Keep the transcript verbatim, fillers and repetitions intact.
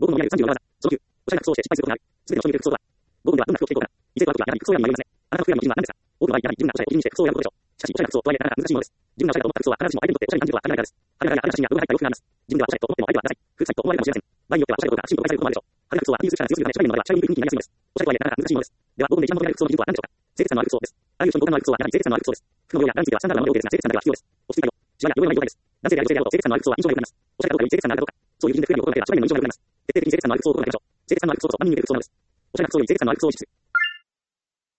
の見上げるさんじゅうなな技。そのきゅう、おしゃれな服装をして失敗することがある。すべての商品で服装とは。ご文ではどんな服を着ていこうか。異性とは服やはり服装選びに迷いますね。あなたの服選びの基準は何ですか。多くの場合、やはり自分がおしゃれを基準にして服装を選ぶことでしょう。しかし、おしゃれな服装とはいえなかなか難しいものです。自分がおしゃれと思った服装は必ずしも相手にとっておしゃれに感じるとは限らないからです。派手な柄や派手な写真や動画が入った洋服があります。自分ではおしゃれと思っても相手はダサい、古臭いと思われるかもしれません。場合によってはおしゃれとかきちんと誤解されることもあるでしょう。派手な服装はアピールする力が強すぎるため、社員の場合は社員にくい雰囲気になりやすいのです。おしゃれとはいえなかなか難しいものです。では、ご文で一番求められる服装の基準とは何でしょうか。清潔感のある服装です。あらゆる人に好感のある服装はやはり清潔感のある服装です。服の量や柄についてはスタンダードなものでは良いですが、清潔感だけは必要です。落ち着いた色、シワや汚れのない状態です。男性である女性であると清潔感のある服装は印象が良くなります。おしゃれかどうかより清潔感があるかどうか。そういう基準で服選びを心がければ、一番面の印象が良くなります。徹底的に清潔感のある服装を心がけましょう。清潔感のある服装とは何に見える服装なのです。おしゃれな服装より清潔感のある服装を意識する。